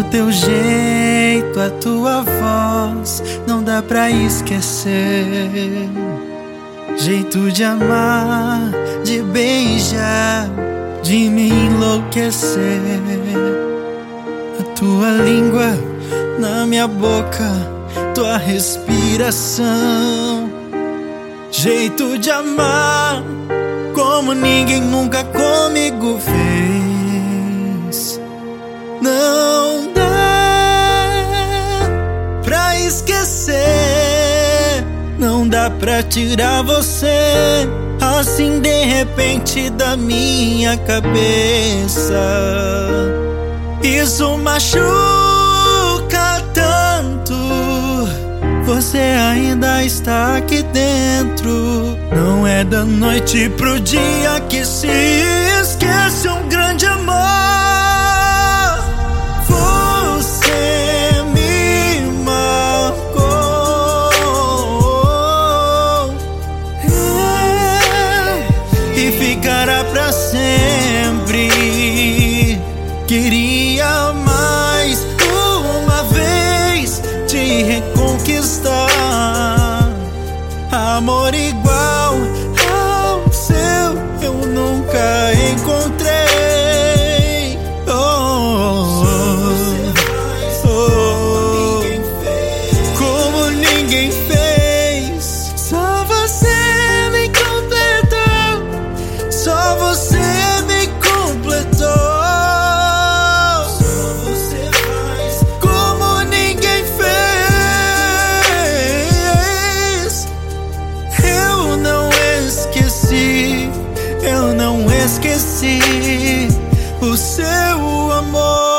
teu jeito, a tua voz, não dá pra esquecer. Jeito de amar, de beijar, de me enlouquecer. A tua língua na minha boca, tua respiração. Jeito de amar como ninguém nunca comigo fez. Não dá pra esquecer, não dá pra tirar você assim de repente da minha cabeça. Isso machuca tanto, você ainda está aqui dentro. Não é da noite pro dia que se esquece um grande amor. Você me marcou, e ficará pra sempre. Queria mais uma vez te reconquistar. Amor igual ao seu eu nunca encontrei. Como ninguém fez. Só você me completou, só você me completou. Só você faz como ninguém fez. Eu não esqueci o seu amor.